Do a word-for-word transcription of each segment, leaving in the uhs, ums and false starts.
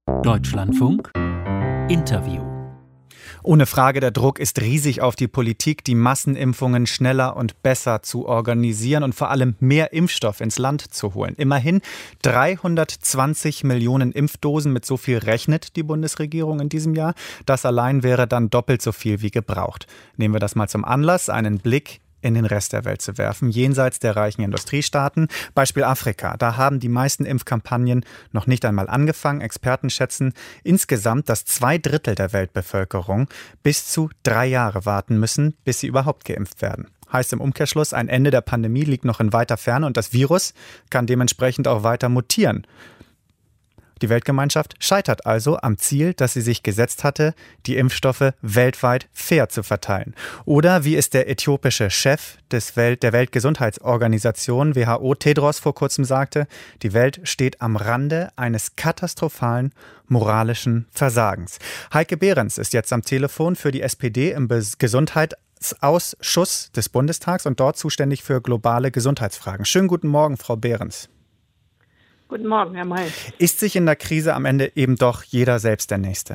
Deutschlandfunk Interview. Ohne Frage, der Druck ist riesig auf die Politik, die Massenimpfungen schneller und besser zu organisieren und vor allem mehr Impfstoff ins Land zu holen. Immerhin dreihundertzwanzig Millionen Impfdosen, mit so viel rechnet die Bundesregierung in diesem Jahr. Das allein wäre dann doppelt so viel wie gebraucht. Nehmen wir das mal zum Anlass, einen Blick in den Rest der Welt zu werfen, jenseits der reichen Industriestaaten. Beispiel Afrika. Da haben die meisten Impfkampagnen noch nicht einmal angefangen. Experten schätzen insgesamt, dass zwei Drittel der Weltbevölkerung bis zu drei Jahre warten müssen, bis sie überhaupt geimpft werden. Heißt im Umkehrschluss, ein Ende der Pandemie liegt noch in weiter Ferne und das Virus kann dementsprechend auch weiter mutieren. Die Weltgemeinschaft scheitert also am Ziel, das sie sich gesetzt hatte, die Impfstoffe weltweit fair zu verteilen. Oder wie es der äthiopische Chef des Welt, der Weltgesundheitsorganisation W H O, Tedros, vor kurzem sagte, die Welt steht am Rande eines katastrophalen moralischen Versagens. Heike Behrens ist jetzt am Telefon für die S P D im Gesundheitsausschuss des Bundestags und dort zuständig für globale Gesundheitsfragen. Schönen guten Morgen, Frau Behrens. Guten Morgen, Herr May. Ist sich in der Krise am Ende eben doch jeder selbst der Nächste?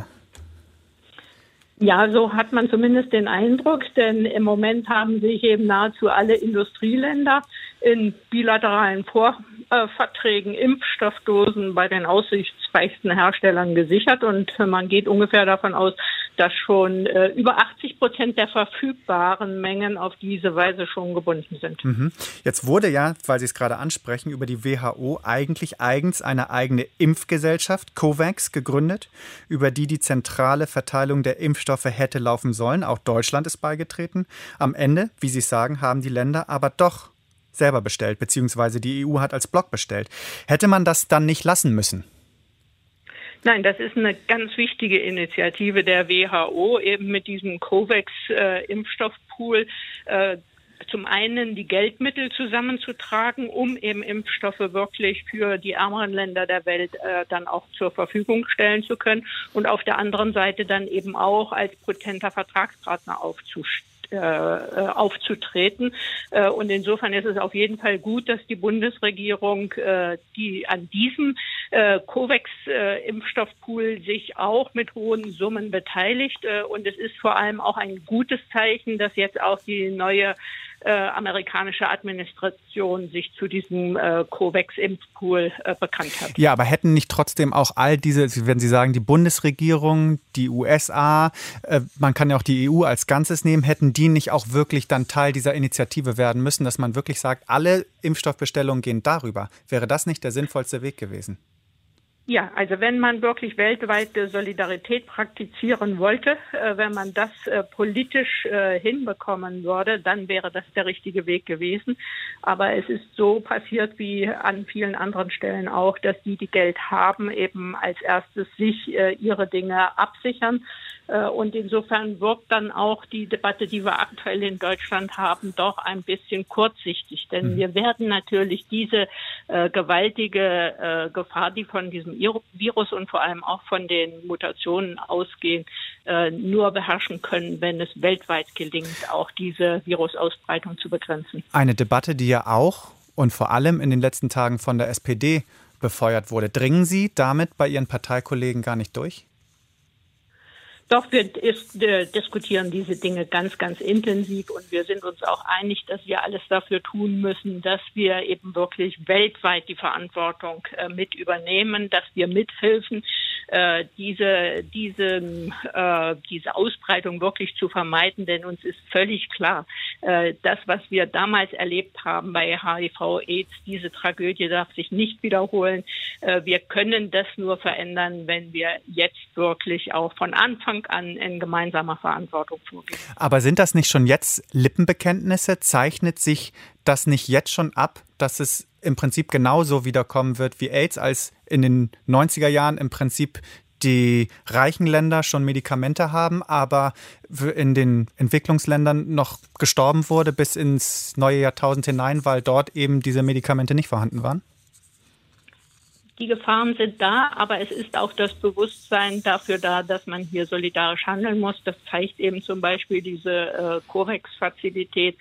Ja, so hat man zumindest den Eindruck, denn im Moment haben sich eben nahezu alle Industrieländer in bilateralen Vorverträgen Impfstoffdosen bei den aussichtsreichsten Herstellern gesichert und man geht ungefähr davon aus, dass schon äh, über achtzig Prozent der verfügbaren Mengen auf diese Weise schon gebunden sind. Mhm. Jetzt wurde ja, weil Sie es gerade ansprechen, über die W H O eigentlich eigens eine eigene Impfgesellschaft, COVAX, gegründet, über die die zentrale Verteilung der Impfstoffe hätte laufen sollen. Auch Deutschland ist beigetreten. Am Ende, wie Sie sagen, haben die Länder aber doch selber bestellt, beziehungsweise die E U hat als Block bestellt. Hätte man das dann nicht lassen müssen? Nein, das ist eine ganz wichtige Initiative der W H O, eben mit diesem COVAX-Impfstoffpool äh, zum einen die Geldmittel zusammenzutragen, um eben Impfstoffe wirklich für die ärmeren Länder der Welt äh, dann auch zur Verfügung stellen zu können und auf der anderen Seite dann eben auch als potenter Vertragspartner aufzustellen. Äh, aufzutreten. Äh, und insofern ist es auf jeden Fall gut, dass die Bundesregierung äh, die an diesem äh, COVAX-Impfstoffpool sich auch mit hohen Summen beteiligt. Äh, und es ist vor allem auch ein gutes Zeichen, dass jetzt auch die neue äh, amerikanische Administration sich zu diesem äh, COVAX-Impfpool äh, bekannt hat. Ja, aber hätten nicht trotzdem auch all diese, wenn Sie sagen, die Bundesregierung, die U S A, äh, man kann ja auch die E U als Ganzes nehmen, hätten die nicht auch wirklich dann Teil dieser Initiative werden müssen, dass man wirklich sagt, alle Impfstoffbestellungen gehen darüber? Wäre das nicht der sinnvollste Weg gewesen? Ja, also wenn man wirklich weltweite Solidarität praktizieren wollte, äh, wenn man das äh, politisch äh, hinbekommen würde, dann wäre das der richtige Weg gewesen. Aber es ist so passiert wie an vielen anderen Stellen auch, dass die, die Geld haben, eben als erstes sich äh, ihre Dinge absichern. Äh, und insofern wirkt dann auch die Debatte, die wir aktuell in Deutschland haben, doch ein bisschen kurzsichtig. Denn mhm. wir werden natürlich diese äh, gewaltige äh, Gefahr, die von diesem Virus und vor allem auch von den Mutationen ausgehen, äh, nur beherrschen können, wenn es weltweit gelingt, auch diese Virusausbreitung zu begrenzen. Eine Debatte, die ja auch und vor allem in den letzten Tagen von der S P D befeuert wurde. Dringen Sie damit bei Ihren Parteikollegen gar nicht durch? Doch, wir ist, äh, diskutieren diese Dinge ganz, ganz intensiv und wir sind uns auch einig, dass wir alles dafür tun müssen, dass wir eben wirklich weltweit die Verantwortung äh, mit übernehmen, dass wir mithelfen, äh, diese, diese, äh, diese Ausbreitung wirklich zu vermeiden, denn uns ist völlig klar, äh, das, was wir damals erlebt haben bei H I V Aids, diese Tragödie darf sich nicht wiederholen. Äh, wir können das nur verändern, wenn wir jetzt wirklich auch von Anfang an in gemeinsamer Verantwortung vorgehen. Aber sind das nicht schon jetzt Lippenbekenntnisse? Zeichnet sich das nicht jetzt schon ab, dass es im Prinzip genauso wiederkommen wird wie AIDS, als in den neunziger Jahren im Prinzip die reichen Länder schon Medikamente haben, aber in den Entwicklungsländern noch gestorben wurde bis ins neue Jahrtausend hinein, weil dort eben diese Medikamente nicht vorhanden waren? Die Gefahren sind da, aber es ist auch das Bewusstsein dafür da, dass man hier solidarisch handeln muss. Das zeigt eben zum Beispiel diese äh, COVAX-Fazilität.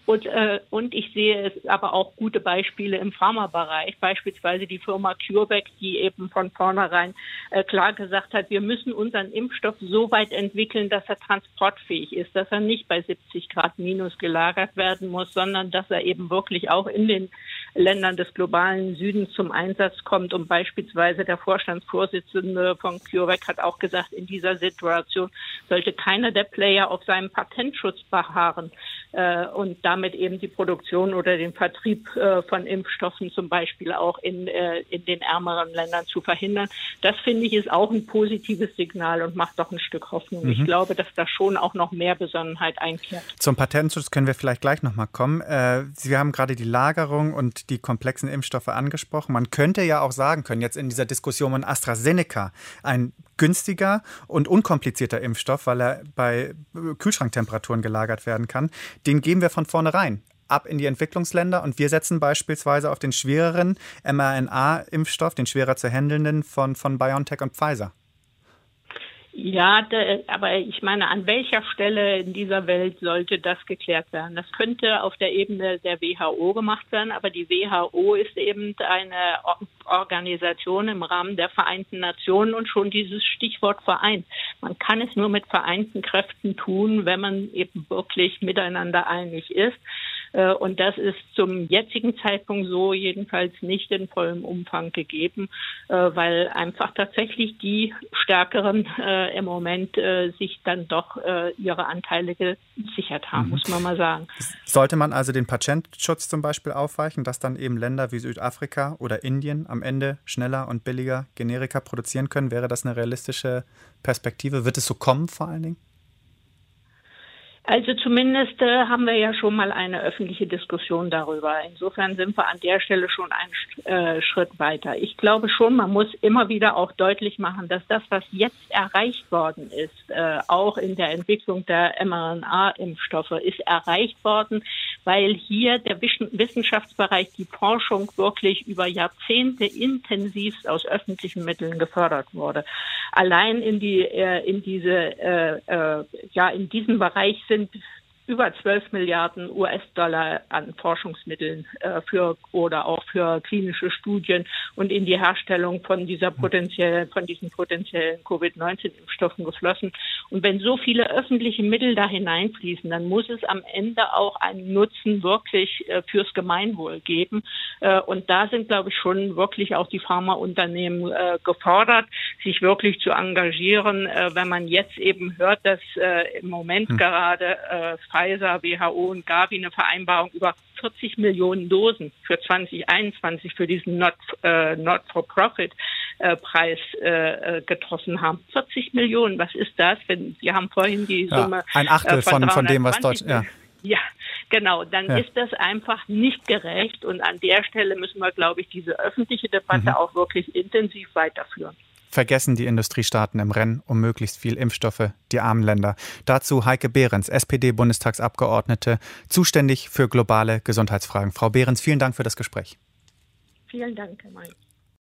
Und, äh, und ich sehe es aber auch gute Beispiele im Pharmabereich, beispielsweise die Firma CureVac, die eben von vornherein äh, klar gesagt hat, wir müssen unseren Impfstoff so weit entwickeln, dass er transportfähig ist, dass er nicht bei siebzig Grad minus gelagert werden muss, sondern dass er eben wirklich auch in den Ländern des globalen Südens zum Einsatz kommt. Und beispielsweise der Vorstandsvorsitzende von CureVac hat auch gesagt, in dieser Situation sollte keiner der Player auf seinem Patentschutz beharren äh, und damit eben die Produktion oder den Vertrieb äh, von Impfstoffen zum Beispiel auch in, äh, in den ärmeren Ländern zu verhindern. Das finde ich ist auch ein positives Signal und macht doch ein Stück Hoffnung. Mhm. Ich glaube, dass da schon auch noch mehr Besonnenheit einkehrt. Zum Patentschutz können wir vielleicht gleich noch mal kommen. Äh, Sie haben gerade die Lagerung und die komplexen Impfstoffe angesprochen. Man könnte ja auch sagen können, jetzt in dieser Diskussion um AstraZeneca, ein günstiger und unkomplizierter Impfstoff, weil er bei Kühlschranktemperaturen gelagert werden kann, den geben wir von vornherein ab in die Entwicklungsländer und wir setzen beispielsweise auf den schwereren mRNA-Impfstoff, den schwerer zu handelnden von, von BioNTech und Pfizer. Ja, de, aber ich meine, an welcher Stelle in dieser Welt sollte das geklärt werden? Das könnte auf der Ebene der W H O gemacht werden, aber die W H O ist eben eine Organisation im Rahmen der Vereinten Nationen und schon dieses Stichwort Vereint. Man kann es nur mit vereinten Kräften tun, wenn man eben wirklich miteinander einig ist. Und das ist zum jetzigen Zeitpunkt so jedenfalls nicht in vollem Umfang gegeben, weil einfach tatsächlich die Stärkeren im Moment sich dann doch ihre Anteile gesichert haben, mhm. muss man mal sagen. Sollte man also den Patentschutz zum Beispiel aufweichen, dass dann eben Länder wie Südafrika oder Indien am Ende schneller und billiger Generika produzieren können? Wäre das eine realistische Perspektive? Wird es so kommen vor allen Dingen? Also zumindest äh, haben wir ja schon mal eine öffentliche Diskussion darüber. Insofern sind wir an der Stelle schon einen äh, Schritt weiter. Ich glaube schon, man muss immer wieder auch deutlich machen, dass das, was jetzt erreicht worden ist, äh, auch in der Entwicklung der mRNA-Impfstoffe, ist erreicht worden, weil hier der Wissenschaftsbereich, die Forschung wirklich über Jahrzehnte intensivst aus öffentlichen Mitteln gefördert wurde. Allein in die äh, in diese äh, äh, ja in diesem Bereich sind sind über zwölf Milliarden U S-Dollar an Forschungsmitteln äh, für oder auch für klinische Studien und in die Herstellung von dieser potenziellen, von diesen potenziellen Covid neunzehn Impfstoffen geflossen. Und wenn so viele öffentliche Mittel da hineinfließen, dann muss es am Ende auch einen Nutzen wirklich äh, fürs Gemeinwohl geben. Äh, und da sind, glaube ich, schon wirklich auch die Pharmaunternehmen äh, gefordert, sich wirklich zu engagieren, äh, wenn man jetzt eben hört, dass äh, im Moment hm. gerade äh, Pfizer, W H O und Gavi eine Vereinbarung über vierzig Millionen Dosen für zwanzig einundzwanzig für diesen Not, äh, Not-for-Profit-Preis äh, äh, getroffen haben. vierzig Millionen, was ist das? Wenn Sie haben vorhin die Summe... Ja, ein Achtel äh, von, von, von dem, was Deutschland... Ja. Ja, genau. Dann ja. ist das einfach nicht gerecht. Und an der Stelle müssen wir, glaube ich, diese öffentliche Debatte mhm. auch wirklich intensiv weiterführen. Vergessen die Industriestaaten im Rennen um möglichst viel Impfstoffe, die armen Länder. Dazu Heike Behrens, S P D-Bundestagsabgeordnete, zuständig für globale Gesundheitsfragen. Frau Behrens, vielen Dank für das Gespräch. Vielen Dank, Herr May.